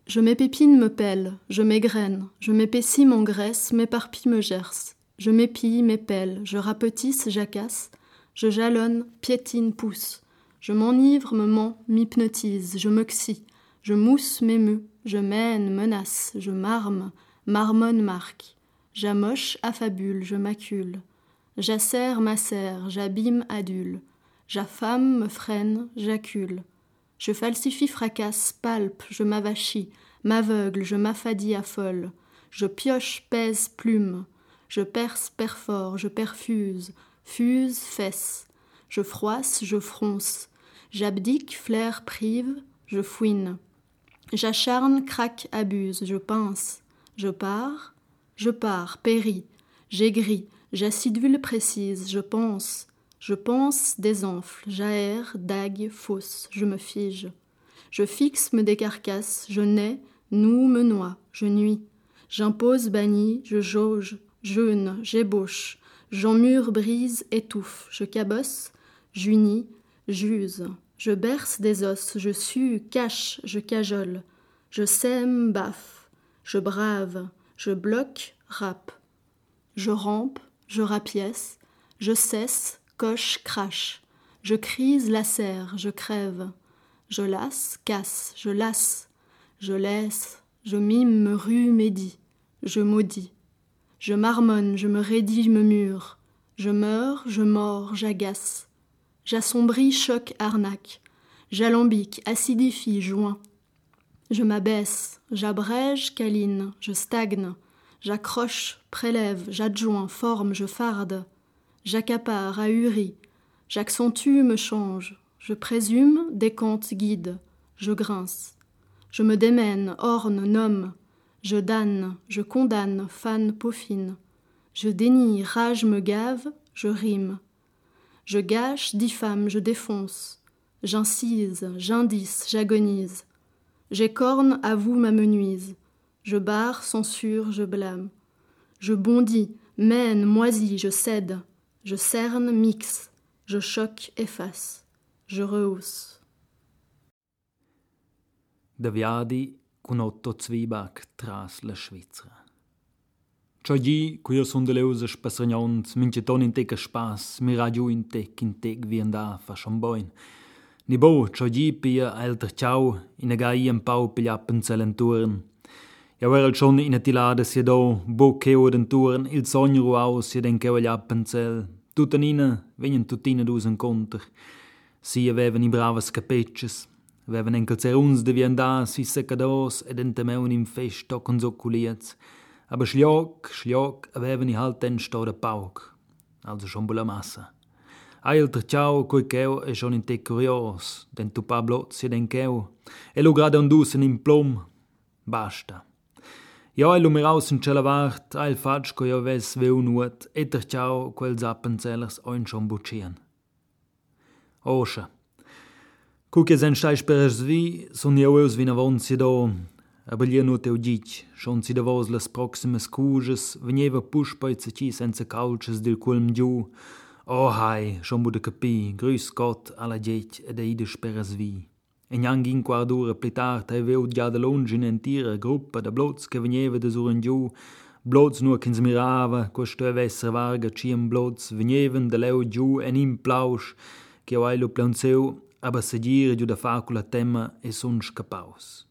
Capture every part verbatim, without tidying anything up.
Je m'épépine, me pèle, je m'égrène, je m'épaissis, m'engraisse, m'éparpille, me gerce. Je m'épille, m'épelle, je rapetisse, jacasse, je jalonne, piétine, pousse. Je m'enivre, me mens, m'hypnotise, je m'oxy, je mousse, m'émeut, je mène, menace, je marme, marmonne, marque. J'amoche, affabule, je macule. J'acère, macère, j'abîme, adule. J'affame, me freine, j'accule. Je falsifie, fracasse, palpe, je m'avachis, m'aveugle, je m'affadis, affole. Je pioche, pèse, plume. Je perce, perfore, je perfuse, fuse, fesse. Je froisse, je fronce. J'abdique, flaire, prive, je fouine. J'acharne, craque, abuse, je pince. Je pars, je pars, péris. J'aigris, j'acidule, précise, je pense. Je pense, désenfle, j'aère, dague, fausse, je me fige. Je fixe, me décarcasse, je nais, noue, me noie, je nuis. J'impose, bannis, je jauge, jeûne, j'ébauche. J'emmure, brise, étouffe, je cabosse, j'unis, j'use. Je berce des os, je sue, cache, je cajole. Je sème, baffe, je brave, je bloque, rappe. Je rampe, je rapièce, je cesse, coche, crache. Je crise, lacère, je crève. Je lasse, casse, je lasse. Je laisse, je mime, me rue, médis. Je maudis. Je marmonne, je me raidis, me mure. Je meurs, je mords, j'agace. J'assombris, choque, arnaque. J'alambique, acidifie, joins. Je m'abaisse, j'abrège, câline, je stagne. J'accroche, prélève, j'adjoins, forme, je farde. J'accapare, ahuris. J'accentue, me change. Je présume, décante, guide. Je grince. Je me démène, orne, nomme. Je damne, je condamne, fane, peaufine. Je dénie, rage me gave, je rime. Je gâche, diffame, je défonce. J'incise, j'indice, j'agonise. J'écorne, avoue, m'amenuise. Je barre, censure, je blâme. Je bondis, mène, moisis, je cède. Je cerne, mixe. Je choque, efface. Je rehausse. Da viadi con Otto Zwieback tras la Svizzera. Ciò di cui io son de leuse spassagnons, mince ton in tec spas, mi radio in tec in tec vienda fa chamboin. Ni bo, ciò di pia alter ciao, in a gai un pau piglia pensalenturen. Ja era schon in a tilada si do, bo cheo denturen, il sogno ruau si den cheo agli appenzell. Tutanina, venien tutina dus encontr. Si avevan i bravas capetches, avevan enkel zeruns de vienda, si seccados ed entemeun in festo con socculiez. Aber schliok, schliok, avevan i halt den sto de pauk. Also schon bula massa. Ailter ciao, coi cheo e schon in te curios, den tu Pablo si den cheo. E lo grade ondusen in plom. Basta. Ja, e lo miraus in celavart, ail fatsch co io ves veu nuot, eter ciao, quels appenzellers oin schon buccian. Oscha. Cucche sen stai per svi, son io eus vina von si do, aber lia nu teu dic, schon si davos las proximes cuges, venieva pushpoize ci senza calces dil culm giu. Oh hai, schon bude capi, grüß Gott alla dic ed eide per svi. E gnangin quardura plitart e veu già da lungi in entira gruppa da blots che venieva da sur in giu, blots nur che mirava, questo avesse varga ciem blots, venievan da leu giù en in plausch, che io ai lo planseu, aber se dire giù da facula temma e son scapaus.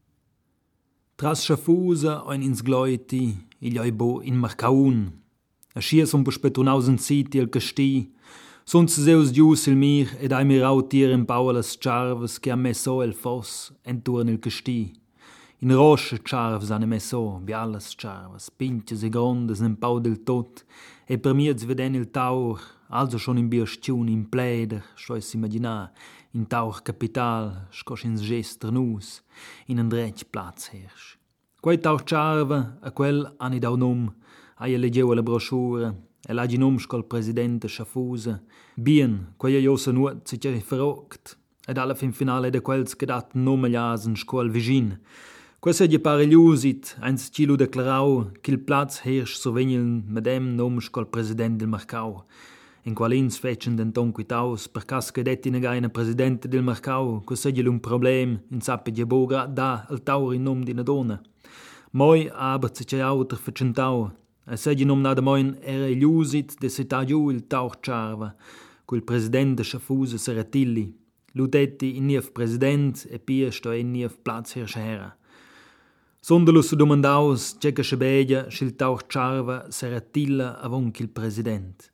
Tras schafusa oin ins gloiti, il oi bo in marcaun, a schia son bespetunausen siti al casti, son se seus gius il mir ed ai mirau tir in paulas charves che ha messo el fos enturn il casti. In rosche charves ane messo, bialas charves, pinches e grondes en pau del tot, e per miez veden il taur, also schon in birstiun, in pläder, schois imaginar, in tauch capital, scos ins gester nus, in en drech platz hersch. Quei tauch charve, a quel ani dau num, ai legeu la broschura, e l'agi num scol presidente Schafusa, bien, quei io se nuot se c'è verroct, ed alla fin finale de quels che dat nome jasen scol vigin. Quesse gli pare liusit, eins cilu declarau, che il platz hersch so venil medem nom scol president del Marcau. in qualins fecen denton quitaus per cas che detti negaina presidente del mercau, che segli un problem in sappe di boga da al taur in nom di una donna. Moi aber se c'è auter facentau, e segli nom nada moin era il usit de se tagiu il taur charva, col presidente schaffuse Seratilli, ludetti in nief president e pia sto in nief plaz herschera. Sondelo su domandaus c'è che scebegia schil taur charva Seratilla avon il president.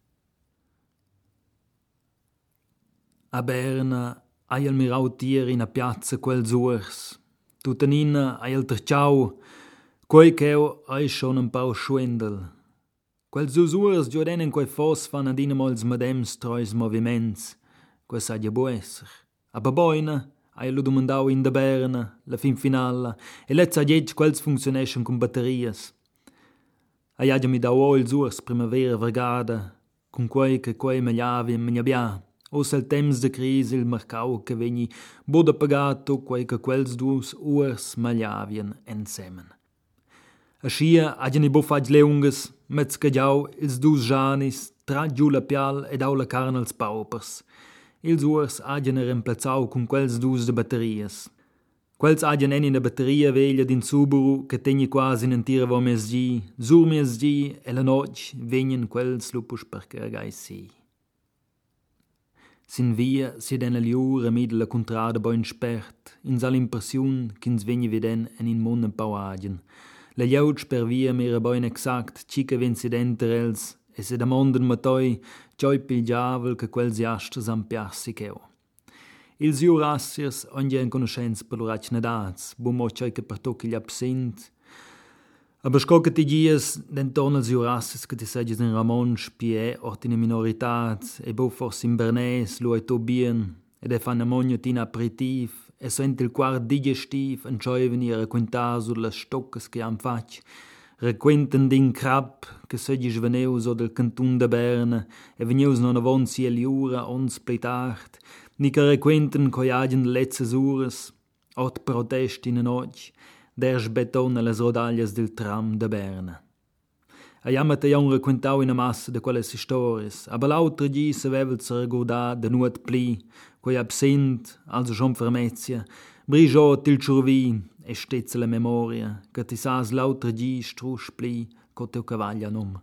A Berna hai al mirau tier in a piazza quel zuers. Tutanina hai al terciau, quei cheu hai schon un pau schwindel. Quel zuers giodenen quei fos fan adina mols madems treus moviments, quei sa di buesser. A baboina hai lo domandau in da Berna, la fin finala, e letza diec quels funzioneschen con batterias. Hai agia mi dau il zuers primavera vergada, con quei che quei megliavi e megliabia. Os el temps de crisi il mercau che vegni boda pagato quei che quels dus urs magliavien ensemen. Aschia agen i boffaig leunges, mezz cagiau ils dus janis, tra giù la pial ed au la carne als paupers. Ils urs agen reemplazau con quels dus de batterias. Quels agen en in a batteria veglia din Subaru che tegni quasi in entira vo mesgi, sur mesgi e la noc vegnen quels lupus per cargai si. Sin via si den liura mid la contrada boin spert, in sal impression ch'ins vegni viden en in mon pauagen. La liauc per via mira boin exact cica vincidenter els, e se damonden matoi cioi pil diavel che quels jastres am piassi cheu. Ils jurassiers ongia in conoscenza per l'urac nadats, bumo cioi che per tocchi gli absint, aber sco che ti dies denton als jurassiers che ti segis in Ramonsch, pie, ort in minoritat, e bo fors in Bernes, lu ai to bien, ed e fan amoniot in aperitif, e sent il quart digestiv, en cioi venir a quintar sur las stoccas che am fac, requenten din crap, che segis veneus o del cantun de Berna, e veneus non avon si eliura ons plitart, ni che requenten coi agen letzes ures, ot protest in a noc, dersch beton alle rodaglias del tram de Berna. A jammata jaun requentau in a massa de quelles historias, aber l'autre gi se vevel se regordar de nuot pli, quei absint, also schon vermezia, brigiò til ciurvi e stezza la memoria, che ti sas l'autre gi strusch pli co teu cavaglia nom.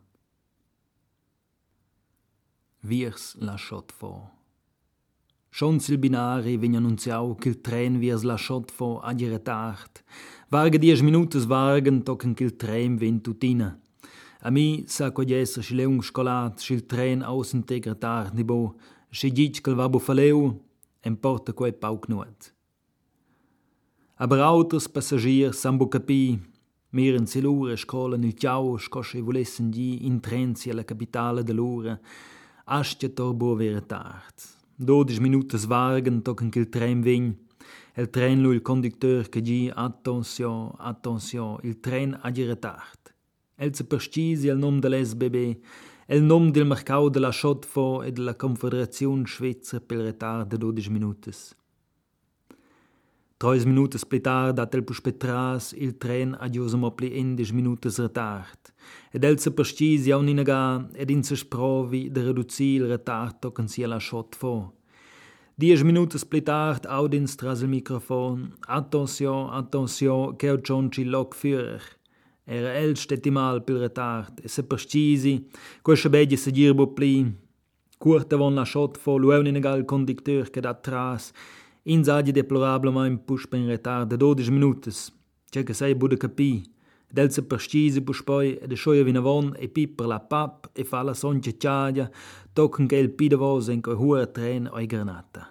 Viers lasciot fo. Schon sil binari vegn annunziau che il tren viers lasciot fo agi retard. Varga dies minutas vargen tocken che il tren ven tutina. A mi sa co esser si leung scolat, si il tren aus integratard ni bo, si dic che va bufaleu, importa quei pauc nuot. Aber auters passagiers sambo capi, miren si l'ura scolan il ciao, scosce volessen di in tren si alla capitale de l'ura, astia torbo vere tard. Dodici minutas vargen tocken che il tren vegn, el tren lu il conducteur che di attention, attention, il tren agi retard. El se perscisi al nom dell'S B B, el nom del mercau de la Schotfo e della Confederazione Svezia per il retard de dodici minutas. Trois minutas pli tard dat el puspetras il tren adiosamo pli endisch minutas retard. Ed el se perscisi a un'inaga ed in se sprovi de reduci il retard tocken sia la Schotfo. Dies minutas pli tard audins tras il microfon. Attention, attention, che ho cionci loc führer. Era el stettimal pil retard, e se perscisi, quei schabedia se girbo pli. Curta von la Schotfo, lueun inaga il conducteur che dat tras, in sadi deplorablemente puspa in retard de dodici minutas, c'è che sei bude capi, ed el se perscisi puspoi ed schoia vinavon e piper la pap e fa la sonce ciadia, tocken che il pidavos in coi hura tren oi granata.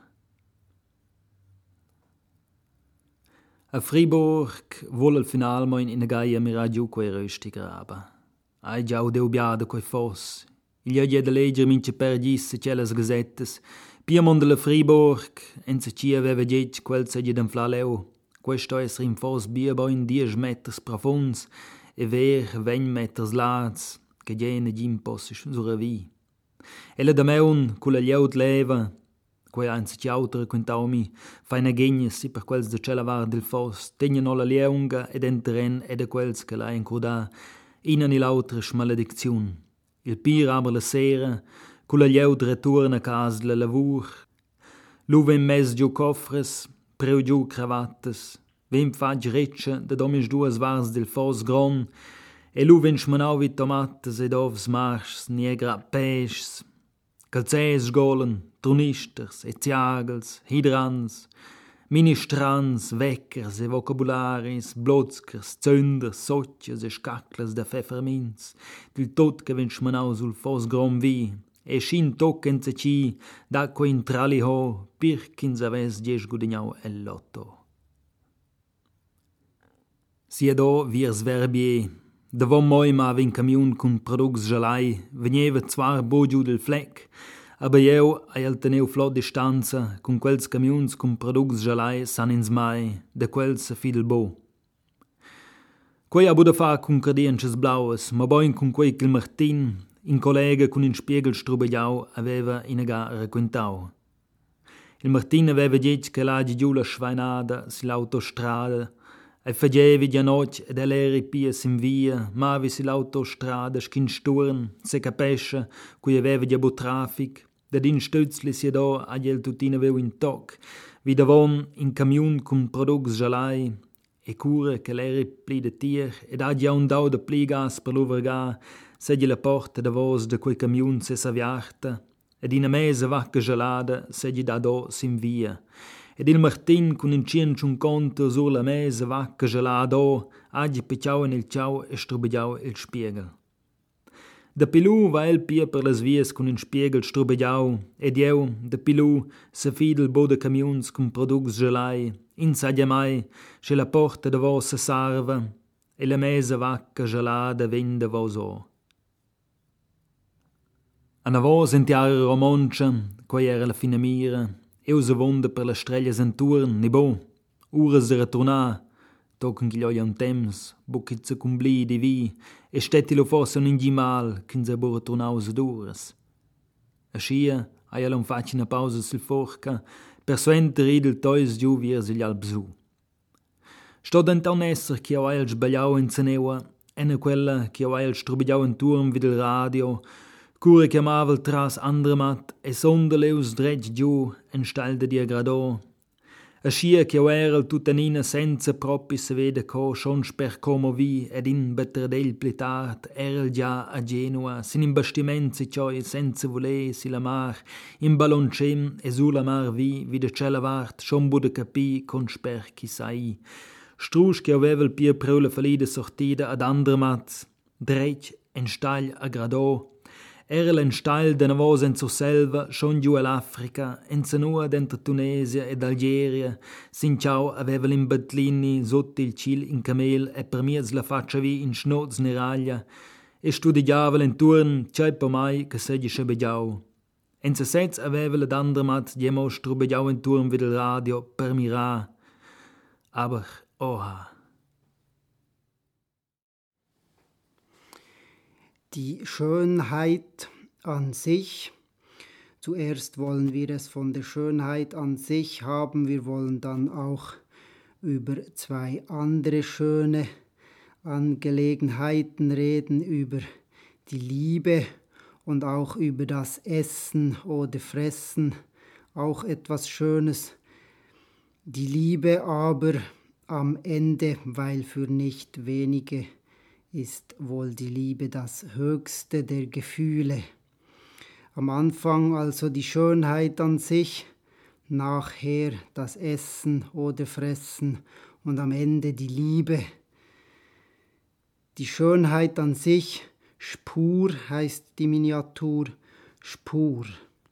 A Fribourg vuol al final moin in a gaia mira giù quei rösti graba. Ai già udeu biada coi fos. Il gli de legger mince per gisse celles gazettes. Piemont de Fribourg, en se ci aveva dic quel se gli denflaleu. Questo esser in fos bia boin dies meters profunds e ver ven meters lats, che gene gim possis suravi. E la dameun, culla glieud leva, quei anzi ci autere quintau mi, faina genies si per quels de cella var del fos, tegnan la lieunga ed enteren ed a quels che la encruda, inan il autre schmaledicziun. Il pir aber la sera, con la lieud returna a casa la lavur. Lu vem mes giù coffres, preu giù cravattas, vem fag reccia da domis duas vars del fos gron, e lu vem schmanau vid tomates ed ovs marschs, niegra peischs, calzès golen, trunisters, e ziagels, hydrans, ministrans, weckers e vocabularis, blotzkers, zünders, sotches e scaccles da pfefferminz, dil tot che vem schmanau sul fos gron vi, e scin tocken se ci, d'acqua in trali ho, pirchins aves dies gudignau el lotto. Sia do virs verbier, davon moi ma vin camiun cun products gelai, venieva zwar bo giù del fleck, aber eu ai el teneu flot distanza, cun quels camiuns cun products gelai san ins mai, de quels se fidel bo. Quei ha buda fa cun crediences blaues, ma boin cun quei qu'il Martin, in collega cun in spiegel strubegliau aveva inaga raccontau. Il Martin aveva detto che l'agi giù la schweinada sull'autostrada e fagevi di notte ed el'eri pies in via, mavi sull'autostrada schin sturn, se capesce, cui aveva di abo traffic, dad in stützli si do agi el tutin aveu in toc, vi davon in camiun cun products gelai, e cura che l'eri pli de tier, ed agi un dau de pli gas per l'uvergar, seggi la porta davos de quei camiun se s'aviarta, ed in a mesa vacca gelada seggi da do sin via. Ed il Martin cun in cien ciun conto sur la mesa vacca gelada o, agi picciau in il ciao e strubegiau il spiegel. Da Pilù va el pia per las vias cun in spiegel strubegiau, ed eu, da Pilù, se fidel bo de camiuns cun products gelai, in saggia mai, che la porta davos se sarva, e la mesa vacca gelada vende vos o. Anavos in tiara romoncia, quei era la fina mira, eu se vonda per la streglia senturn, ni bo, uras de retornar, tocan che gli un temps, bucchizza cum bli di vi, e stettilo fosse un ingimal, che se bo retornau se duras. A scia, ai alon facci una pausa sul forca, per suenter ridel tois giù viers gli albsu. Sto d'antan esser che ho ail sbagliau in zeneua, ena quella che ho ail strubigliau in turm vid il radio, cura chiamavel tras andremat e sondeleus dretg giù en stalde di agradò. A scia che erel tutanina senza propi se vede co schon sper como vi ed in betterdel plitart erel già a Genua, sin in bastiment si cioi senza voler si la mar, in balloncem e su la mar vi, vide cella vart, schon bude capi con sper chi sai. Strusch che aveva il pia preula falida sortida ad andremat, dretg en stagl agradò. Era en style de navos en selva, schon giù all'Africa, en zanua dentro Tunesia ed Algeria, sin ciao aveva l'imbatlini sotto il cil in camel e per miez la faccia vi in schnoz neraglia, e studiava in turn c'è po mai che seggi schebegiau. En se sez aveva la d'andremat diemo strubegiau in turn vid il radio per mirar. Aber, oha. Die Schönheit an sich. Zuerst wollen wir es von der Schönheit an sich haben. Wir wollen dann auch über zwei andere schöne Angelegenheiten reden, über die Liebe und auch über das Essen oder Fressen, auch etwas Schönes. Die Liebe aber am Ende, weil für nicht wenige ist wohl die Liebe das höchste der Gefühle. Am Anfang also die Schönheit an sich, nachher das Essen oder Fressen und am Ende die Liebe. Die Schönheit an sich, Spur heißt die Miniatur, Spur.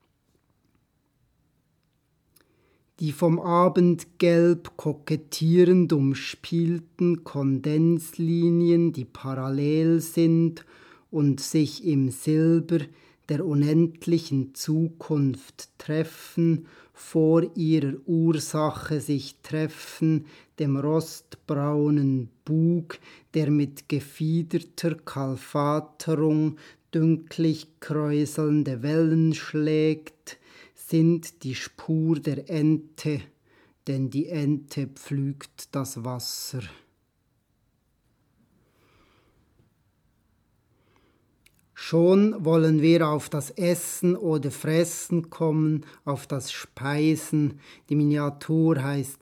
Die vom Abendgelb kokettierend umspielten Kondenslinien, die parallel sind und sich im Silber der unendlichen Zukunft treffen, vor ihrer Ursache sich treffen, dem rostbraunen Bug, der mit gefiederter Kalfaterung dünklich kräuselnde Wellen schlägt, sind die Spur der Ente, denn die Ente pflügt das Wasser. Schon wollen wir auf das Essen oder Fressen kommen, auf das Speisen. Die Miniatur heißt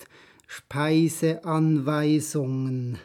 Speiseanweisungen.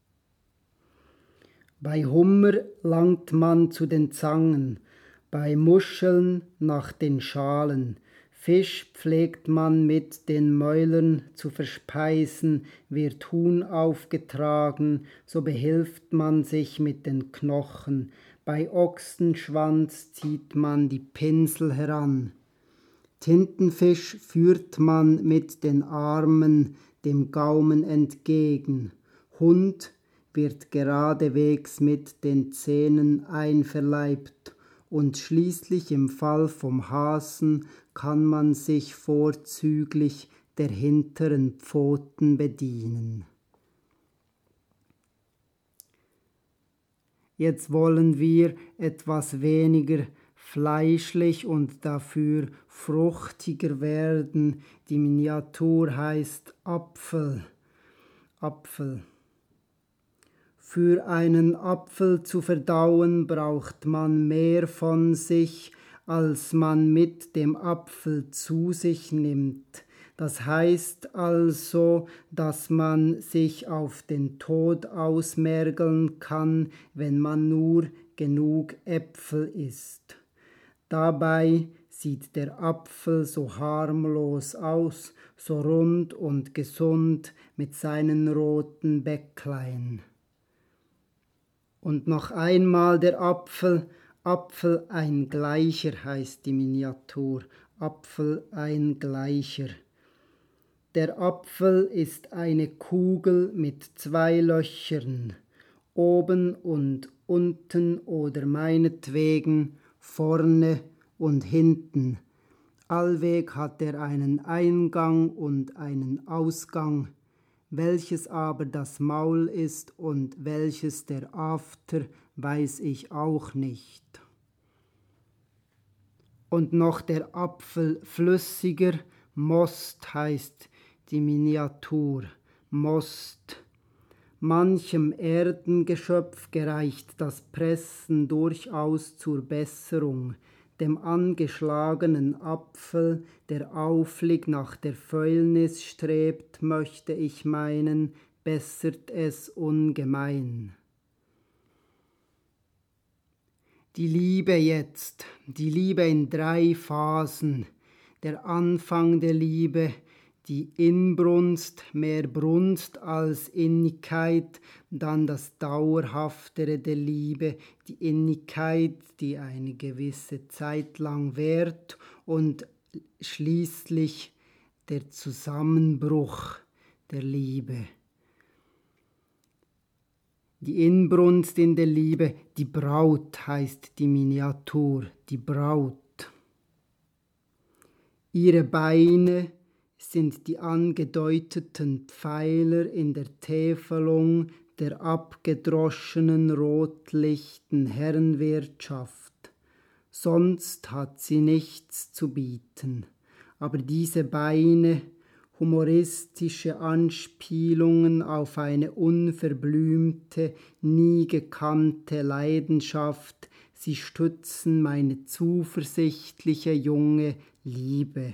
Bei Hummer langt man zu den Zangen, bei Muscheln nach den Schalen. Fisch pflegt man mit den Mäulern zu verspeisen, wird Huhn aufgetragen, so behilft man sich mit den Knochen. Bei Ochsenschwanz zieht man die Pinsel heran. Tintenfisch führt man mit den Armen dem Gaumen entgegen. Hund wird geradewegs mit den Zähnen einverleibt. Und schließlich im Fall vom Hasen kann man sich vorzüglich der hinteren Pfoten bedienen. Jetzt wollen wir etwas weniger fleischlich und dafür fruchtiger werden. Die Miniatur heißt Apfel. Apfel. Für einen Apfel zu verdauen braucht man mehr von sich, als man mit dem Apfel zu sich nimmt. Das heißt also, dass man sich auf den Tod ausmergeln kann, wenn man nur genug Äpfel isst. Dabei sieht der Apfel so harmlos aus, so rund und gesund mit seinen roten Bäcklein. Und noch einmal der Apfel, Apfel ein Gleicher heißt die Miniatur, Apfel ein Gleicher. Der Apfel ist eine Kugel mit zwei Löchern, oben und unten oder meinetwegen vorne und hinten. Allweg hat er einen Eingang und einen Ausgang, welches aber das Maul ist und welches der After, weiß ich auch nicht. Und noch der Apfel flüssiger, Most heißt die Miniatur, Most. Manchem Erdengeschöpf gereicht das Pressen durchaus zur Besserung. Dem angeschlagenen Apfel, der auflig nach der Fäulnis strebt, möchte ich meinen, bessert es ungemein. Die Liebe jetzt, die Liebe in drei Phasen, der Anfang der Liebe, die Inbrunst, mehr Brunst als Innigkeit, dann das Dauerhaftere der Liebe, die Innigkeit, die eine gewisse Zeit lang währt und schließlich der Zusammenbruch der Liebe. Die Inbrunst in der Liebe, die Braut heißt die Miniatur, die Braut. Ihre Beine sind die angedeuteten Pfeiler in der Täfelung der abgedroschenen rotlichten Herrenwirtschaft. Sonst hat sie nichts zu bieten, aber diese Beine, humoristische Anspielungen auf eine unverblümte, nie gekannte Leidenschaft, sie stützen meine zuversichtliche junge Liebe.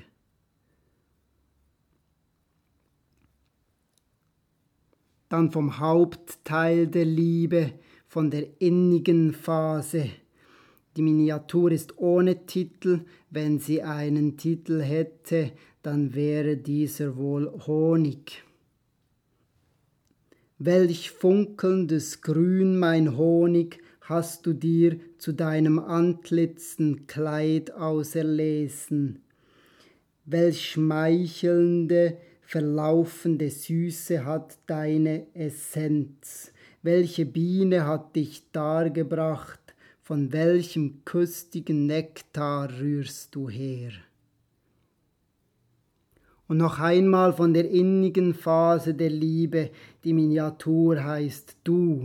Dann vom Hauptteil der Liebe, von der innigen Phase. Die Miniatur ist ohne Titel. Wenn sie einen Titel hätte, dann wäre dieser wohl Honig. Welch funkelndes Grün, mein Honig, hast du dir zu deinem Antlitzen Kleid auserlesen. Welch schmeichelnde, verlaufende Süße hat deine Essenz. Welche Biene hat dich dargebracht? Von welchem köstigen Nektar rührst du her? Und noch einmal von der innigen Phase der Liebe, die Miniatur heißt du.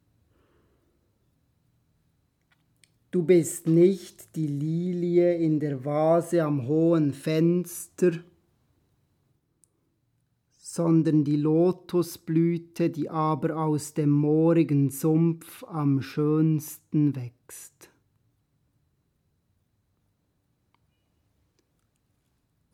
Du bist nicht die Lilie in der Vase am hohen Fenster, sondern die Lotusblüte, die aber aus dem moorigen Sumpf am schönsten wächst.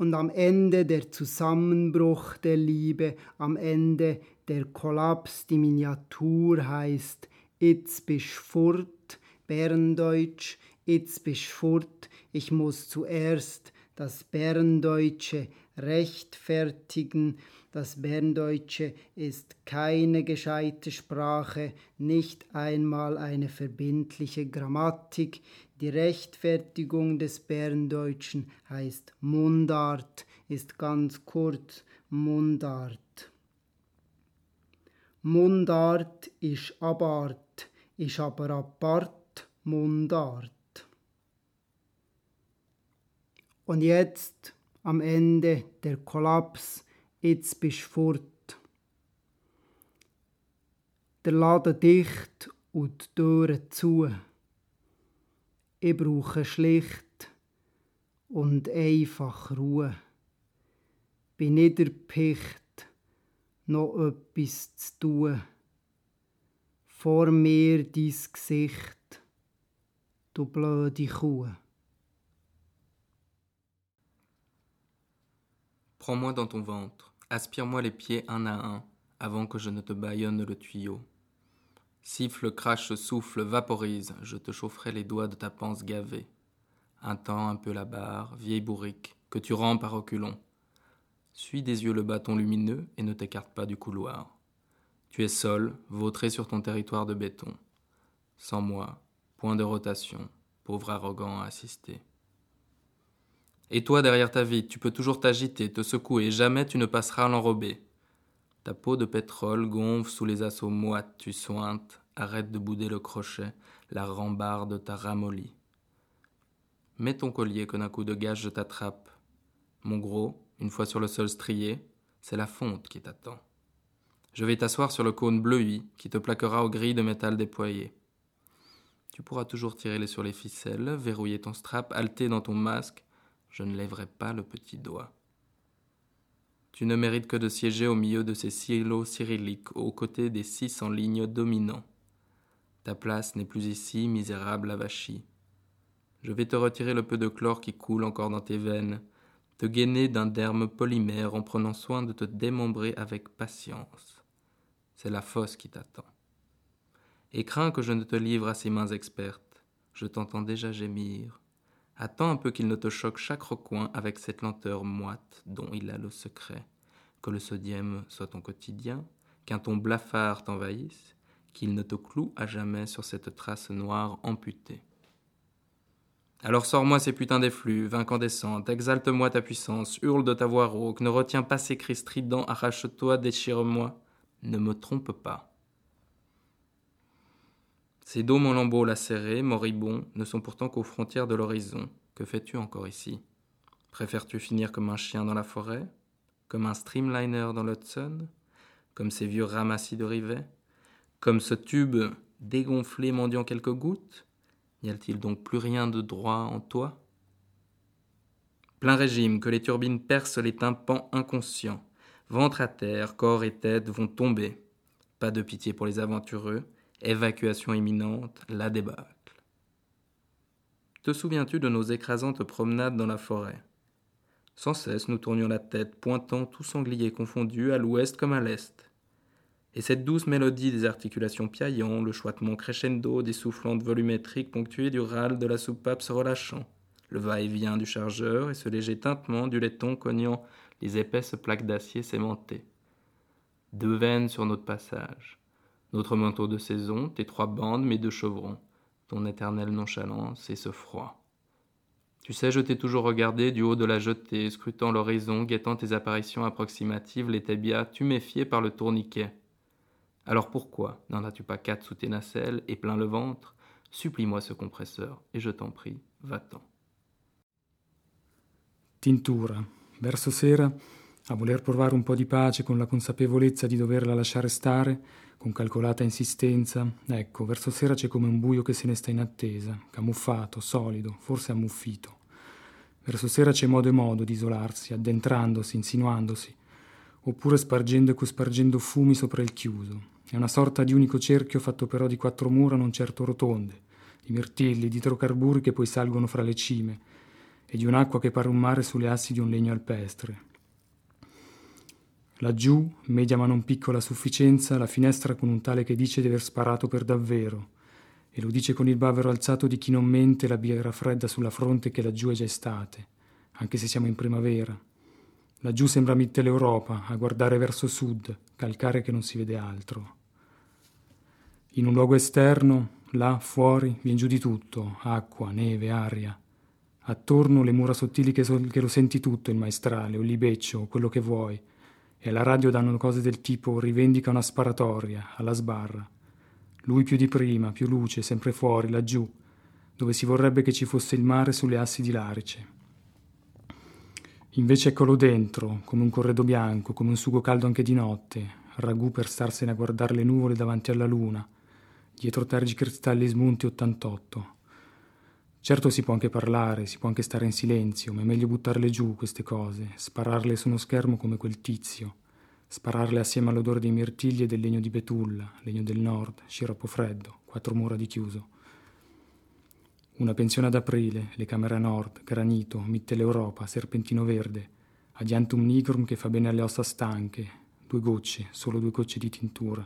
und am Ende der Zusammenbruch der Liebe, am Ende der Kollaps, die Miniatur heißt Itz bisch furt, Berndeutsch, Itz bisch furt, ich muss zuerst das Berndeutsche rechtfertigen. Das Berndeutsche ist keine gescheite Sprache, nicht einmal eine verbindliche Grammatik. Die Rechtfertigung des Berndeutschen heißt Mundart, ist ganz kurz Mundart. Mundart ist Abart, ist aber apart Mundart. Und jetzt am Ende der Kollaps, jetzt bist du fort. Der Laden dicht und die Türen zu. Ich brauche schlicht und einfach Ruhe. Bin nicht erpicht, noch etwas zu tun. Vor mir dein Gesicht, du blöde Kuh. Prends-moi dans ton ventre, aspire-moi les pieds un à un, avant que je ne te bâillonne le tuyau. Siffle, crache, souffle, vaporise, je te chaufferai les doigts de ta panse gavée. Un temps, un peu la barre, vieille bourrique, que tu rampes à reculons. Suis des yeux le bâton lumineux et ne t'écarte pas du couloir. Tu es seul, vautré sur ton territoire de béton. Sans moi, point de rotation, pauvre arrogant à assister. Et toi, derrière ta vie, tu peux toujours t'agiter, te secouer, jamais tu ne passeras l'enrobé. Ta peau de pétrole gonfle sous les assauts moites, tu sointes, arrête de bouder le crochet, la rambarde t'a ramolli. Mets ton collier que d'un coup de gage je t'attrape. Mon gros, une fois sur le sol strié, c'est la fonte qui t'attend. Je vais t'asseoir sur le cône bleui qui te plaquera aux grilles de métal déployées. Tu pourras toujours tirer sur les ficelles, verrouiller ton strap, halter dans ton masque. Je ne lèverai pas le petit doigt. Tu ne mérites que de siéger au milieu de ces silos cyrilliques, aux côtés des six en ligne dominants. Ta place n'est plus ici, misérable avachi. Je vais te retirer le peu de chlore qui coule encore dans tes veines, te gainer d'un derme polymère en prenant soin de te démembrer avec patience. C'est la fosse qui t'attend. Et crains que je ne te livre à ces mains expertes. Je t'entends déjà gémir. Attends un peu qu'il ne te choque chaque recoin avec cette lenteur moite dont il a le secret. Que le sodium soit ton quotidien, qu'un ton blafard t'envahisse, qu'il ne te cloue à jamais sur cette trace noire amputée. Alors sors-moi ces putains d'effluves, incandescentes, exalte-moi ta puissance, hurle de ta voix rauque, ne retiens pas ces cris stridents, arrache-toi, déchire-moi, ne me trompe pas. Ces dômes en lambeaux lacérés, moribonds, ne sont pourtant qu'aux frontières de l'horizon. Que fais-tu encore ici? Préfères-tu finir comme un chien dans la forêt? Comme un streamliner dans l'Hudson? Comme ces vieux ramassis de rivets? Comme ce tube dégonflé mendiant quelques gouttes? N'y a-t-il donc plus rien de droit en toi? Plein régime, que les turbines percent les tympans inconscients. Ventre à terre, corps et tête vont tomber. Pas de pitié pour les aventureux. Évacuation imminente, la débâcle. Te souviens-tu de nos écrasantes promenades dans la forêt? Sans cesse, nous tournions la tête, pointant tout sanglier confondu à l'ouest comme à l'est. Et cette douce mélodie des articulations piaillant, le choitement crescendo des soufflantes volumétriques ponctuées du râle de la soupape se relâchant, le va-et-vient du chargeur et ce léger tintement du laiton cognant les épaisses plaques d'acier sémentées. Deux veines sur notre passage. Notre manteau de saison, tes trois bandes, mes deux chevrons, ton éternelle nonchalance et ce froid. Tu sais, je t'ai toujours regardé du haut de la jetée, scrutant l'horizon, guettant tes apparitions approximatives, les tébias, tuméfiés par le tourniquet. Alors pourquoi n'en as-tu pas quatre sous tes nacelles et plein le ventre? Supplie-moi ce compresseur, et je t'en prie, va-t'en. Tintura. Verso sera, a voler provare un po' di pace con la consapevolezza di doverla lasciare stare, con calcolata insistenza, ecco, verso sera c'è come un buio che se ne sta in attesa, camuffato, solido, forse ammuffito. Verso sera c'è modo e modo di isolarsi, addentrandosi, insinuandosi, oppure spargendo e cospargendo fumi sopra il chiuso. È una sorta di unico cerchio fatto però di quattro mura non certo rotonde, di mirtilli, di idrocarburi che poi salgono fra le cime, e di un'acqua che pare un mare sulle assi di un legno alpestre. Laggiù, media ma non piccola a sufficienza, la finestra con un tale che dice di aver sparato per davvero, e lo dice con il bavero alzato di chi non mente la birra fredda sulla fronte che laggiù è già estate, anche se siamo in primavera. Laggiù sembra Mitteleuropa, a guardare verso sud, calcare che non si vede altro. In un luogo esterno, là, fuori, vien giù di tutto, acqua, neve, aria. Attorno le mura sottili che, so- che lo senti tutto, il maestrale, o il libeccio, o quello che vuoi, e alla radio danno cose del tipo rivendica una sparatoria, alla sbarra. Lui più di prima, più luce, sempre fuori, laggiù, dove si vorrebbe che ci fosse il mare sulle assi di Larice. Invece eccolo dentro, come un corredo bianco, come un sugo caldo anche di notte, ragù per starsene a guardare le nuvole davanti alla luna, dietro tergi cristalli smunti ottantotto. Certo si può anche parlare, si può anche stare in silenzio, ma è meglio buttarle giù queste cose, spararle su uno schermo come quel tizio, spararle assieme all'odore dei mirtilli e del legno di betulla, legno del nord, sciroppo freddo, quattro mura di chiuso. Una pensione ad aprile, le camere a nord, granito, Mitteleuropa, serpentino verde, adiantum nigrum che fa bene alle ossa stanche, due gocce, solo due gocce di tintura.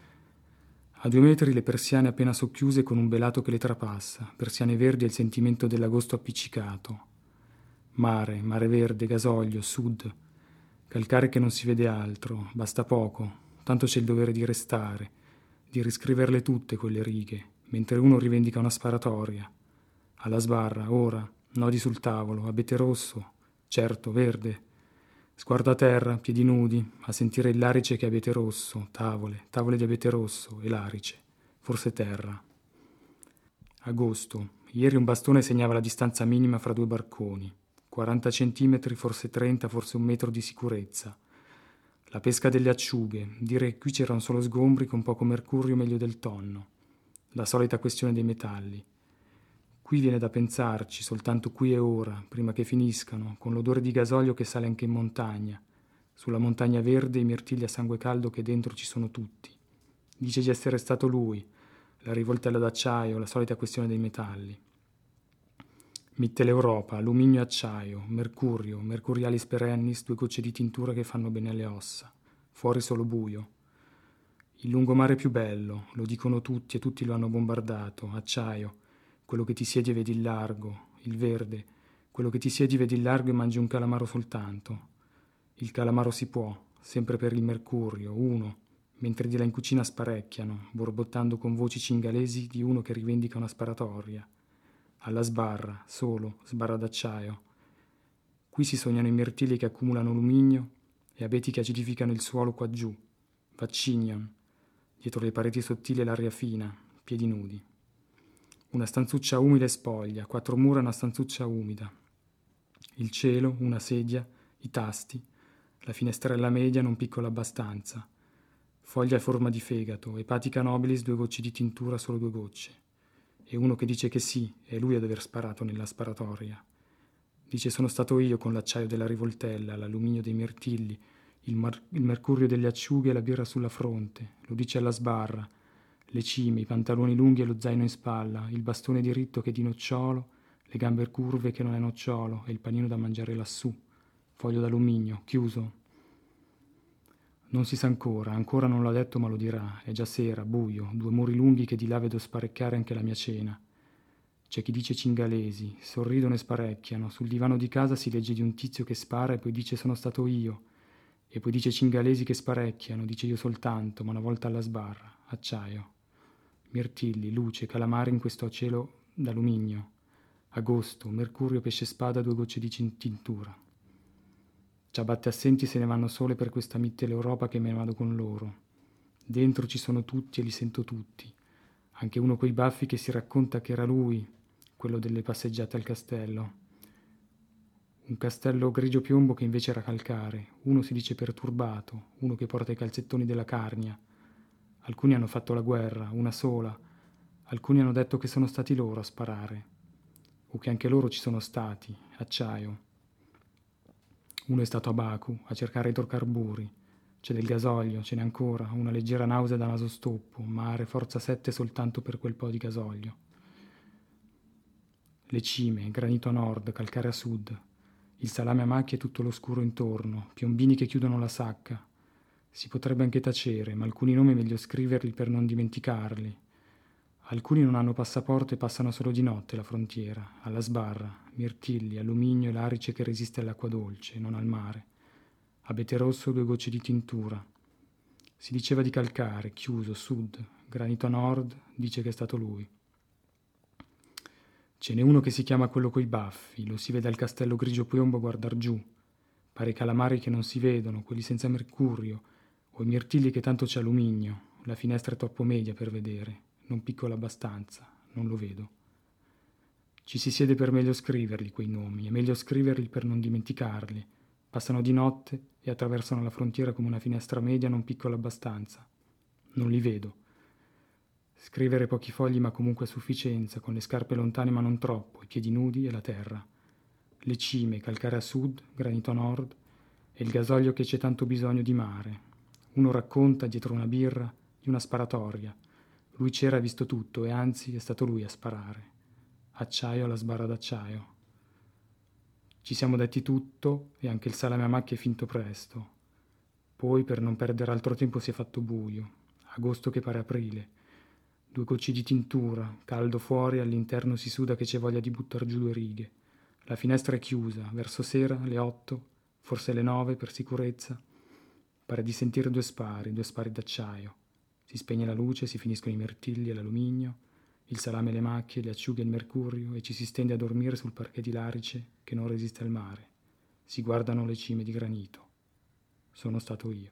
A due metri le persiane appena socchiuse con un belato che le trapassa, persiane verdi e il sentimento dell'agosto appiccicato. Mare, mare verde, gasolio, sud, calcare che non si vede altro, basta poco, tanto c'è il dovere di restare, di riscriverle tutte quelle righe, mentre uno rivendica una sparatoria. Alla sbarra, ora, nodi sul tavolo, abete rosso, certo, verde. Sguardo a terra, piedi nudi, a sentire il larice che è abete rosso, tavole, tavole di abete rosso e larice, forse terra. Agosto. Ieri un bastone segnava la distanza minima fra due barconi. quaranta centimetri, forse trenta, forse un metro di sicurezza. La pesca delle acciughe, dire che qui c'erano solo sgombri con poco mercurio meglio del tonno. La solita questione dei metalli. Qui viene da pensarci, soltanto qui e ora, prima che finiscano, con l'odore di gasolio che sale anche in montagna. Sulla montagna verde i mirtilli a sangue caldo che dentro ci sono tutti. Dice di essere stato lui, la rivoltella d'acciaio, la solita questione dei metalli. Mitteleuropa, alluminio e acciaio, mercurio, mercurialis perennis, due gocce di tintura che fanno bene alle ossa. Fuori solo buio. Il lungomare più bello, lo dicono tutti e tutti lo hanno bombardato, acciaio. Quello che ti siedi e vedi il largo, il verde, quello che ti siedi e vedi il largo e mangi un calamaro soltanto. Il calamaro si può, sempre per il mercurio, uno, mentre di là in cucina sparecchiano, borbottando con voci cingalesi di uno che rivendica una sparatoria. Alla sbarra, solo, sbarra d'acciaio. Qui si sognano i mirtilli che accumulano alluminio e abeti che acidificano il suolo qua giù. Vaccinion, dietro le pareti sottili e l'aria fina, piedi nudi. Una stanzuccia umida e spoglia, quattro mura e una stanzuccia umida. Il cielo, una sedia, i tasti, la finestrella media non piccola abbastanza. Foglia a forma di fegato, epatica nobilis, due gocce di tintura, solo due gocce. E uno che dice che sì, è lui ad aver sparato nella sparatoria. Dice sono stato io con l'acciaio della rivoltella, l'alluminio dei mirtilli, il, mar- il mercurio delle acciughe e la birra sulla fronte. Lo dice alla sbarra. Le cime, i pantaloni lunghi e lo zaino in spalla, il bastone diritto che è di nocciolo, le gambe curve che non è nocciolo e il panino da mangiare lassù, foglio d'alluminio, chiuso. Non si sa ancora, ancora non l'ha detto ma lo dirà, è già sera, buio, due muri lunghi che di là vedo sparecchiare anche la mia cena. C'è chi dice cingalesi, sorridono e sparecchiano, sul divano di casa si legge di un tizio che spara e poi dice sono stato io, e poi dice cingalesi che sparecchiano, dice io soltanto, ma una volta alla sbarra, acciaio. Mirtilli, luce, calamari in questo cielo d'alluminio. Agosto, mercurio, pesce spada, due gocce di tintura. Ciabatte assenti se ne vanno sole per questa Mitteleuropa che me ne vado con loro. Dentro ci sono tutti e li sento tutti. Anche uno coi baffi che si racconta che era lui, quello delle passeggiate al castello. Un castello grigio piombo che invece era calcare. Uno si dice perturbato, uno che porta i calzettoni della Carnia. Alcuni hanno fatto la guerra, una sola. Alcuni hanno detto che sono stati loro a sparare. O che anche loro ci sono stati, acciaio. Uno è stato a Baku, a cercare idrocarburi. C'è del gasolio, ce n'è ancora, una leggera nausea da nasostoppo, mare forza sette soltanto per quel po' di gasolio. Le cime, granito a nord, calcare a sud, il salame a macchie e tutto lo scuro intorno, piombini che chiudono la sacca. Si potrebbe anche tacere, ma alcuni nomi è meglio scriverli per non dimenticarli. Alcuni non hanno passaporto e passano solo di notte la frontiera, alla sbarra, mirtilli, alluminio e l'arice che resiste all'acqua dolce, non al mare. Abete rosso, due gocce di tintura. Si diceva di calcare, chiuso, sud, granito a nord, dice che è stato lui. Ce n'è uno che si chiama quello coi baffi, lo si vede al castello grigio piombo a guardar giù. Pare i calamari che non si vedono, quelli senza mercurio, o i mirtilli che tanto c'è alluminio. La finestra è troppo media per vedere, non piccola abbastanza, non lo vedo. Ci si siede per meglio scriverli quei nomi, è meglio scriverli per non dimenticarli. Passano di notte e attraversano la frontiera come una finestra media non piccola abbastanza. Non li vedo. Scrivere pochi fogli ma comunque a sufficienza, con le scarpe lontane ma non troppo, i piedi nudi e la terra. Le cime, calcare a sud, granito a nord, e il gasolio che c'è tanto bisogno di mare. Uno racconta, dietro una birra, di una sparatoria. Lui c'era, visto tutto, e anzi è stato lui a sparare. Acciaio alla sbarra d'acciaio. Ci siamo detti tutto e anche il salame a macchie è finto presto. Poi, per non perdere altro tempo, si è fatto buio. Agosto che pare aprile. Due gocce di tintura, caldo fuori, all'interno si suda che c'è voglia di buttar giù due righe. La finestra è chiusa, verso sera, le otto, forse le nove per sicurezza. Pare di sentire due spari, due spari d'acciaio. Si spegne la luce, si finiscono i mirtilli e l'alluminio, il salame e le macchie, le acciughe e il mercurio, e ci si stende a dormire sul parquet di larice che non resiste al mare. Si guardano le cime di granito. Sono stato io.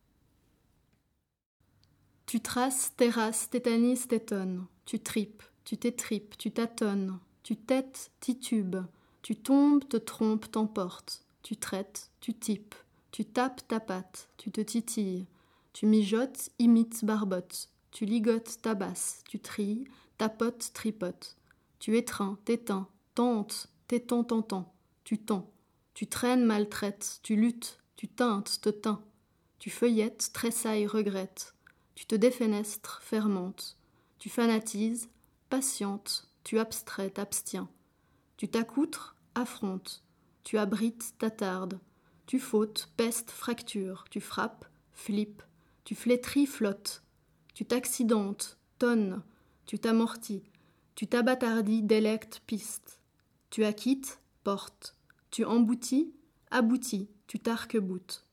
Tu traces, terrasses, tétanises, tétonnes. Tu tripes, tu t'étripes, tu tâtonnes. Tu têtes, titubes. Tu tombes, te trompes, t'emportes. Tu traites, tu types. Tu tapes, tapates. Tu te titilles. Tu mijotes, imites, barbotes. Tu ligotes, tabasses. Tu trilles, tapotes, tripotes. Tu étreins, t'éteins, tentes, t'étends, t'entends. Tu tends. Tu traînes, maltraites. Tu luttes, tu teintes, te teins. Tu feuillettes, tressailles, regrettes. Tu te défenestres, fermentes. Tu fanatises, patientes. Tu abstrais, t'abstiens. Tu t'accoutres, affrontes. Tu abrites, t'attardes. Tu fautes, pestes, fractures. Tu frappes, flippes. Tu flétris, flottes. Tu t'accidentes, tonnes. Tu t'amortis. Tu t'abattardis, délectes, pistes. Tu acquittes, portes. Tu emboutis, aboutis. Tu t'arc-boutes.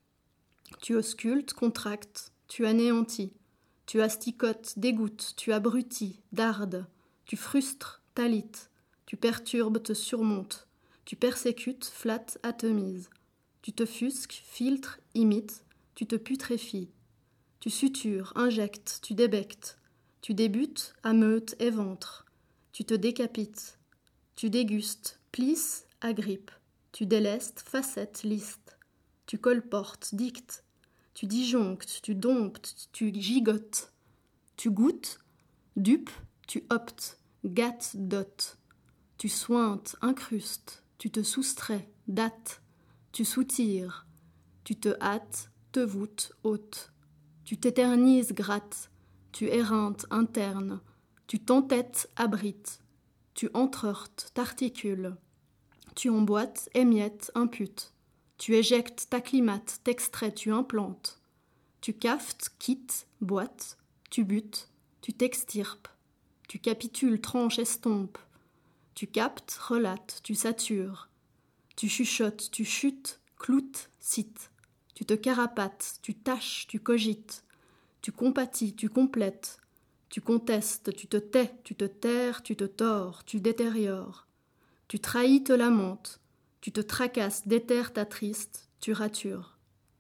Tu auscultes, contractes. Tu anéantis. Tu asticotes, dégoûtes. Tu abrutis, dardes. Tu frustres, t'alites. Tu perturbes, te surmontes. Tu persécutes, flattes, atomises. Tu te fusques, filtres, imites. Tu te putréfies. Tu sutures, injectes, tu débectes. Tu débutes, ameutes, éventres. Tu te décapites. Tu dégustes, plisses, agrippes. Tu délestes, facettes, listes. Tu colportes, dictes. Tu disjonctes, tu domptes, tu gigotes. Tu goûtes, dupes, tu optes, gâtes, dotes. Tu sointes, incrustes. Tu te soustrais, dates. Tu soutires. Tu te hâtes, te voûtes, ôtes. Tu t'éternises, grattes. Tu éreintes, internes. Tu t'entêtes, abrites. Tu entreheurtes, t'articules. Tu emboîtes, émiettes, imputes. Tu éjectes, t'acclimates, t'extrais, tu implantes. Tu caftes, quittes, boites. Tu butes, tu t'extirpes. Tu capitules, tranches, estompes. Tu captes, relates, tu satures. Tu chuchotes, tu chutes, cloutes, cites. Tu te carapates, tu tâches, tu cogites. Tu compatis, tu complètes. Tu contestes, tu te tais, tu te terres, tu te tords, tu détériores. Tu trahis, te lamentes. Tu te tracasses, déterres, t'attristes, tu ratures.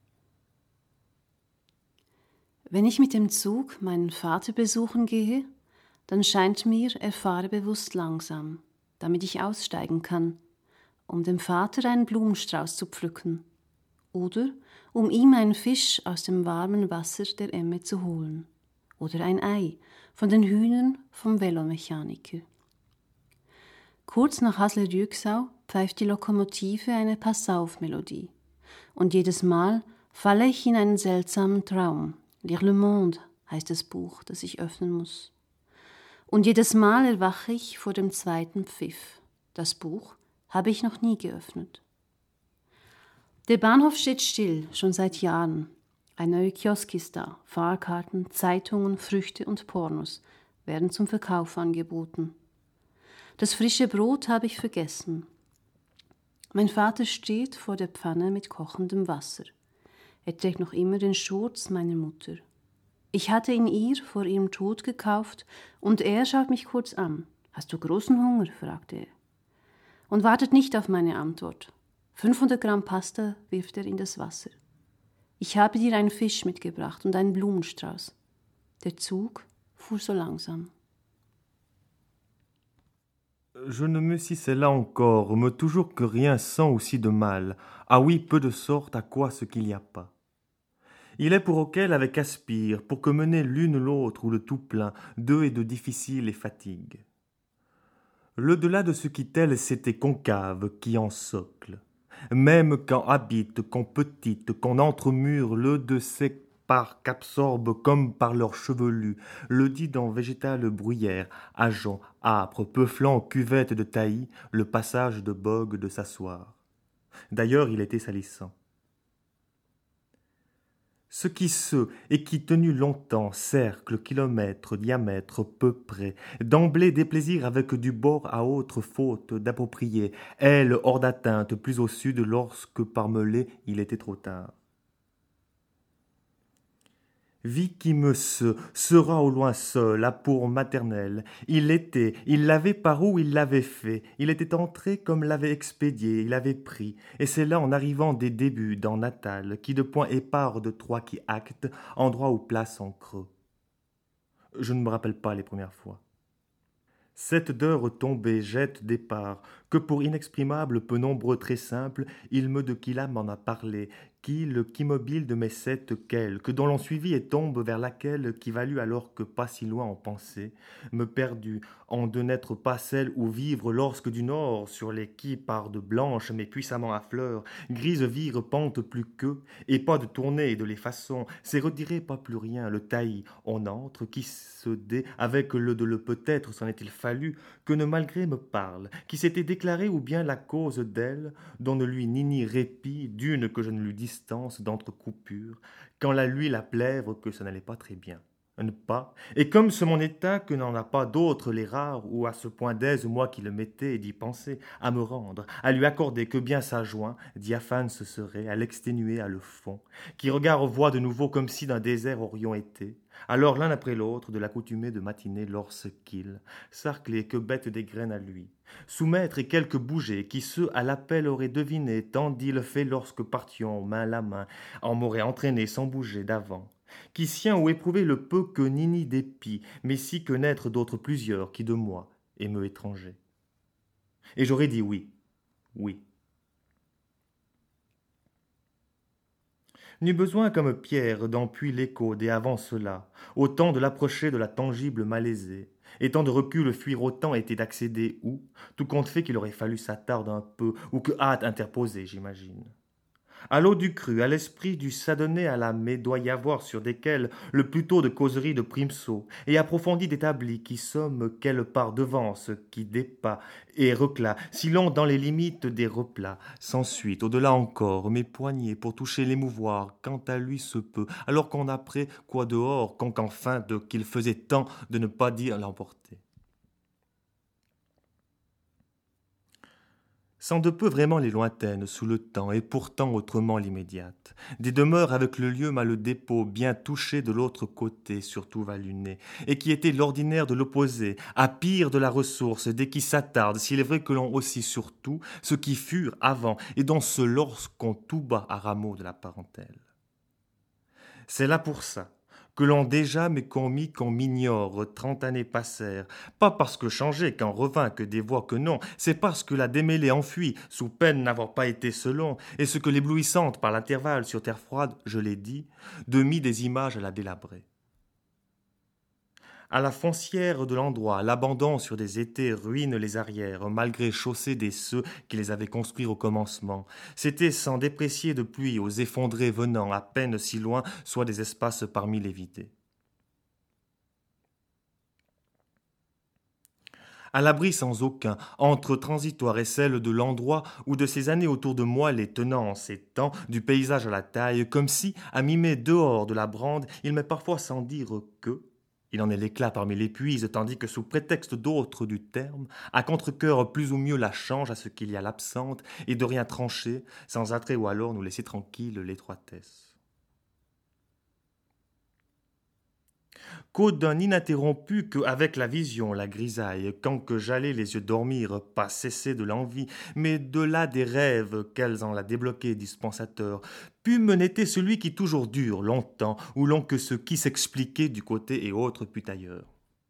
Wenn ich mit dem Zug meinen Vater besuchen gehe, dann scheint mir, er fahre bewusst langsam, damit ich aussteigen kann, um dem Vater einen Blumenstrauß zu pflücken oder um ihm einen Fisch aus dem warmen Wasser der Emme zu holen oder ein Ei von den Hühnern vom Velomechaniker. Kurz nach Hasle-Rüegsau pfeift die Lokomotive eine Passauf-Melodie und jedes Mal falle ich in einen seltsamen Traum. Lire le Monde heißt das Buch, das ich öffnen muss. Und jedes Mal erwache ich vor dem zweiten Pfiff. Das Buch habe ich noch nie geöffnet. Der Bahnhof steht still, schon seit Jahren. Ein neuer Kiosk ist da. Fahrkarten, Zeitungen, Früchte und Pornos werden zum Verkauf angeboten. Das frische Brot habe ich vergessen. Mein Vater steht vor der Pfanne mit kochendem Wasser. Er trägt noch immer den Schurz meiner Mutter. Ich hatte ihn ihr vor ihrem Tod gekauft und er schaut mich kurz an. »Hast du großen Hunger?« fragte er. Und wartet nicht auf meine Antwort. fünfhundert Gramm Pasta wirft er in das Wasser. Ich habe dir einen Fisch mitgebracht und einen Blumenstrauß. Der Zug fuhr so langsam. Je ne me cissais là encore, me toujours que rien sans aussi de mal. Ah oui, peu de sorte à quoi ce qu'il n'y a pas. Il est pour auquel avec aspire, pour que mener l'une l'autre ou le tout plein, deux et de difficile et fatigue. Le delà de ce qui tel c'était concave, qui en socle. Même quand habite, qu'on petite, qu'on entremure, le de ces parts qu'absorbe comme par leur chevelu, le dit dans végétal bruyère, agent, âpre, peuflant cuvette de taillis, le passage de bogue de s'asseoir. D'ailleurs, il était salissant. Ce qui se, et qui tenu longtemps, cercle, kilomètre, diamètre, peu près, d'emblée déplaisir avec du bord à autre faute d'approprier, elle hors d'atteinte, plus au sud, lorsque par mêlée il était trop tard. Vie qui me se, sera au loin seul, à pour maternelle. Il était, il l'avait par où il l'avait fait, il était entré comme l'avait expédié, il avait pris, et c'est là en arrivant des débuts dans Natal, qui de point épars de trois qui acte, endroit ou place en creux. Je ne me rappelle pas les premières fois. Cette d'heure tombée jette départ, que pour inexprimable peu nombreux très simple, il me de qui là m'en a parlé, qui le qui mobile de mes sept quelques, dont l'on suivit et tombe vers laquelle, qui valut alors que pas si loin en pensée, me perdus, en de n'être pas celle où vivre lorsque du nord, sur les quais par de blanches mais puissamment à fleurs, grises vires pente plus qu'eux, et pas de tournée et de les façons, c'est redirer pas plus rien, le taillis, on entre, qui se dé, avec le de le peut-être s'en est-il fallu, que ne malgré me parle, qui s'était déclaré ou bien la cause d'elle, dont ne lui ni ni répit, d'une que je ne lui distance d'entrecoupure, quand la lui la plèvre que ça n'allait pas très bien. Ne pas, et comme c'est mon état que n'en a pas d'autre les rares, ou à ce point d'aise moi qui le mettais et d'y penser, à me rendre, à lui accorder que bien sa joint, diaphane ce serait, à l'exténuer à le fond, qui regard voit de nouveau comme si d'un désert aurions été, alors l'un après l'autre de l'accoutumée de matinée lorsqu'il, sarclé que bête des graines à lui, soumettre et quelques bougers qui ceux à l'appel auraient deviné, tant dit le fait lorsque partions main la main, en m'auraient entraîné sans bouger d'avant, qui sien ou éprouvé le peu que nini dépit, mais si que naître d'autres plusieurs qui de moi et me étranger. Et j'aurais dit oui, oui. N'eut besoin comme Pierre d'en puy l'écho dès avant cela, autant de l'approcher de la tangible malaisée, et tant de recul fuir autant était d'accéder où, tout compte fait qu'il aurait fallu s'attarder un peu, ou que hâte interposer, j'imagine. À l'eau du cru, à l'esprit du s'adonner à la mais doit y avoir sur desquels le plus tôt de causerie de primso, et approfondi d'établi qui somme quelle part devance, qui dépas et reclat, si long dans les limites des replats, sans suite, au-delà encore, mes poignets pour toucher l'émouvoir, quant à lui se peut, alors qu'on après, quoi dehors, qu'on qu'enfin de qu'il faisait tant de ne pas dire l'emporter. Sans de peu vraiment les lointaines sous le temps, et pourtant autrement l'immédiate. Des demeures avec le lieu mal le dépôt, bien touché de l'autre côté, surtout valuné, et qui était l'ordinaire de l'opposé, à pire de la ressource, dès qui s'attarde, s'il est vrai que l'on aussi surtout, ce qui furent avant, et dont ce lorsqu'on tout bas à rameau de la parentèle. C'est là pour ça que l'on déjà mais qu'on mit qu'on m'ignore, trente années passèrent, pas parce que changé qu'en revint que des voix que non, c'est parce que la démêlée enfuie, sous peine n'avoir pas été selon, et ce que l'éblouissante par l'intervalle sur terre froide, je l'ai dit, de mis des images à la délabrer. À la foncière de l'endroit, l'abandon sur des étés ruine les arrières, malgré chaussée des ceux qui les avaient construits au commencement. C'était sans déprécier de pluie aux effondrés venant, à peine si loin, soit des espaces parmi les vidés. à l'abri sans aucun, entre transitoire et celle de l'endroit où de ces années autour de moi les tenant en ces temps, du paysage à la taille, comme si, à mimer dehors de la brande, il m'est parfois sans dire que, il en est l'éclat parmi les puises, tandis que sous prétexte d'autres du terme, à contre-cœur plus ou mieux la change à ce qu'il y a l'absente, et de rien trancher, sans attrait ou alors nous laisser tranquille l'étroitesse. Qu'au d'un ininterrompu qu'avec la vision, la grisaille, quand que j'allais les yeux dormir, pas cesser de l'envie, mais de là des rêves qu'elles en la débloquaient dispensateur, put me n'était celui qui toujours dure longtemps, ou long que ce qui s'expliquait du côté et autre put ailleurs.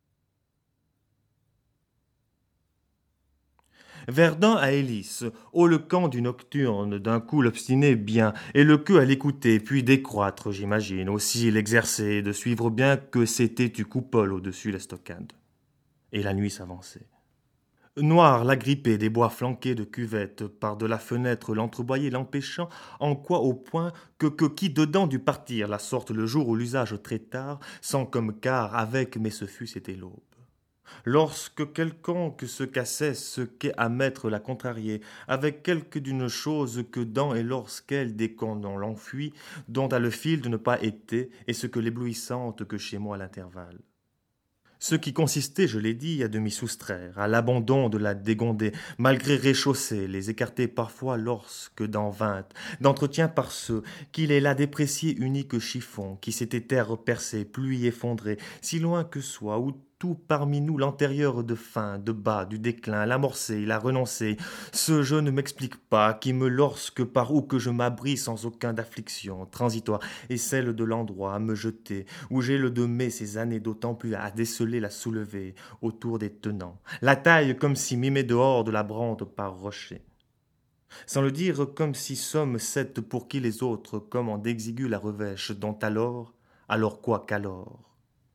Verdun à Hélice, haut le camp du nocturne, d'un coup l'obstiné bien, et le queue à l'écouter, puis décroître, j'imagine, aussi l'exercer, de suivre bien que c'était du coupole au-dessus l'estocade. Et la nuit s'avançait. Noir l'agrippé des bois flanqués de cuvettes, par de la fenêtre l'entrebâillé l'empêchant, en quoi au point que, que qui dedans dut partir la sorte le jour où l'usage très tard, sans comme quart avec, mais ce fut c'était l'aube. Lorsque quelconque se cassait ce qu'est à mettre la contrariée, avec quelque d'une chose que dans et lorsqu'elle, dès qu'on l'enfuit, dont a le fil de ne pas été, et ce que l'éblouissante que chez moi à l'intervalle. Ce qui consistait, je l'ai dit, à demi soustraire, à l'abandon de la dégonder, malgré réchausser, les écarter parfois lorsque, dans vingt, d'entretien par ceux, qu'il est là déprécié unique chiffon, qui s'était terre percée, pluie effondrée, si loin que soit, où tout parmi nous l'antérieur de fin, de bas, du déclin, l'amorcé, la renoncé, ce je ne m'explique pas, qui me lorsque par où que je m'abris sans aucun d'affliction transitoire, et celle de l'endroit à me jeter, où j'ai le de mai ces années d'autant plus à déceler la soulever, autour des tenants, la taille comme si mimée dehors de la brande par rocher. Sans le dire comme si sommes sept pour qui les autres, comme en d'exigus la revêche, dont alors, alors quoi qu'alors.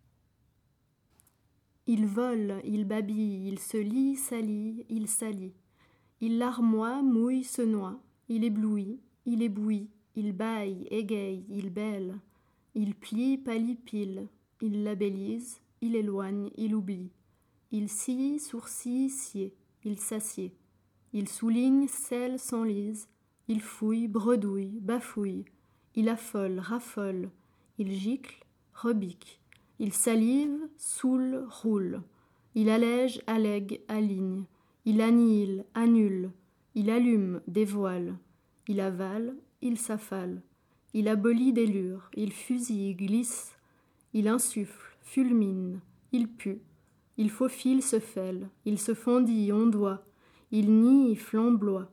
Il vole, il babille, il se lit, s'allie, il s'allie. Il larmoie, mouille, se noie. Il éblouit, il ébouit, il bâille, égaye, il bêle. Il plie, pâlit, pile. Il labellise, il éloigne, il oublie. Il scie, sourcille, sied, il s'assied. Il souligne, scelle, s'enlise. Il fouille, bredouille, bafouille. Il affole, raffole. Il gicle, rebique. Il salive, saoule, roule. Il allège, allègue, aligne. Il annihile, annule. Il allume, dévoile. Il avale, il s'affale. Il abolit, délure. Il fusille, glisse. Il insuffle, fulmine. Il pue. Il faufile, se fêle. Il se fondit, ondoie. Il nie, flamboie.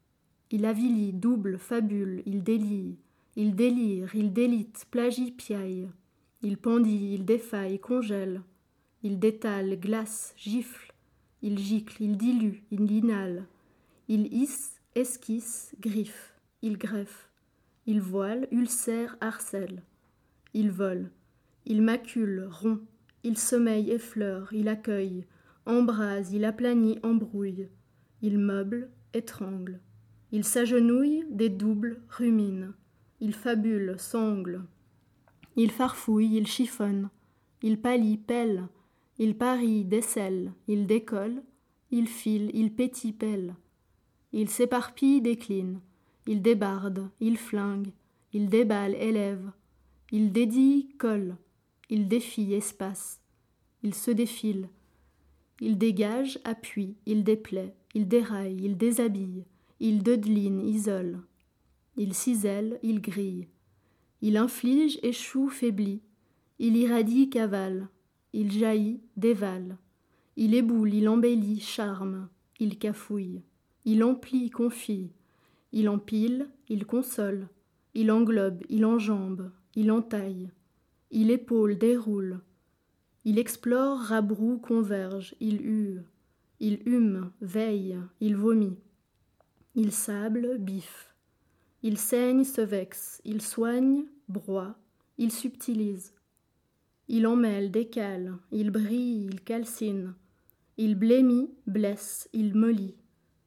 Il avilit, double, fabule. Il délie. Il délire, il délite, plagie, piaille. Il pendit, il défaille, congèle. Il détale, glace, gifle. Il gicle, il dilue, il inhale. Il hisse, esquisse, griffe. Il greffe. Il voile, ulcère, harcèle. Il vole. Il macule, rompt. Il sommeille, effleure. Il accueille. Embrase, il aplanit, embrouille. Il meuble, étrangle. Il s'agenouille, dédouble, rumine. Il fabule, sangle. Il farfouille, il chiffonne. Il pâlit, pèle. Il parie, décèle. Il décolle. Il file, il pétit, pèle. Il s'éparpille, décline. Il débarde, il flingue. Il déballe, élève. Il dédie, colle. Il défie, espace. Il se défile. Il dégage, appuie. Il déplaie. Il déraille, il déshabille. Il dodeline, isole. Il cisèle, il grille. Il inflige, échoue, faiblit. Il irradie, cavale. Il jaillit, dévale. Il éboule, il embellit, charme. Il cafouille. Il emplit, confie. Il empile, il console. Il englobe, il enjambe. Il entaille. Il épaule, déroule. Il explore, rabroue, converge. Il hue. Il hume, veille. Il vomit. Il sable, biffe. Il saigne, se vexe. Il soigne, broie. Il subtilise. Il emmêle, décale. Il brille, il calcine. Il blêmit, blesse. Il mollit.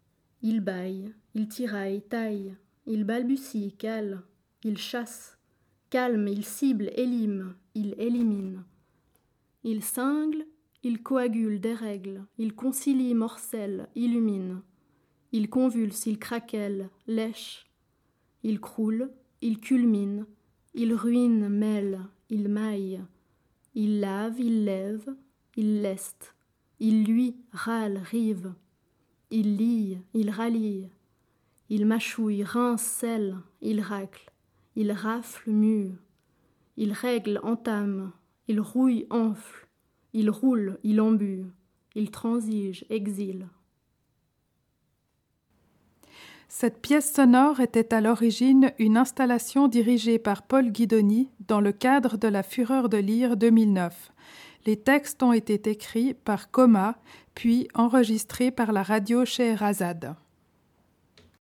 Il bâille. Il tiraille, taille. Il balbutie, cale. Il chasse. Calme, il cible, élime. Il élimine. Il cingle, Il coagule, dérègle, il concilie, morcelle, illumine. Il convulse, il craquelle, lèche. Il croule, il culmine, il ruine, mêle, il maille. Il lave, il lève, il leste. Il luit, râle, rive. Il lie, il rallie. Il mâchouille, rince, scelle, il racle. Il rafle, mue. Il règle, entame. Il rouille, enfle. Il roule, il embue. Il transige, exile. Cette pièce sonore était à l'origine une installation dirigée par Paul Guidoni dans le cadre de la Fureur de Lyre deux mille neuf. Les textes ont été écrits par Coma, puis enregistrés par la radio Scheherazade.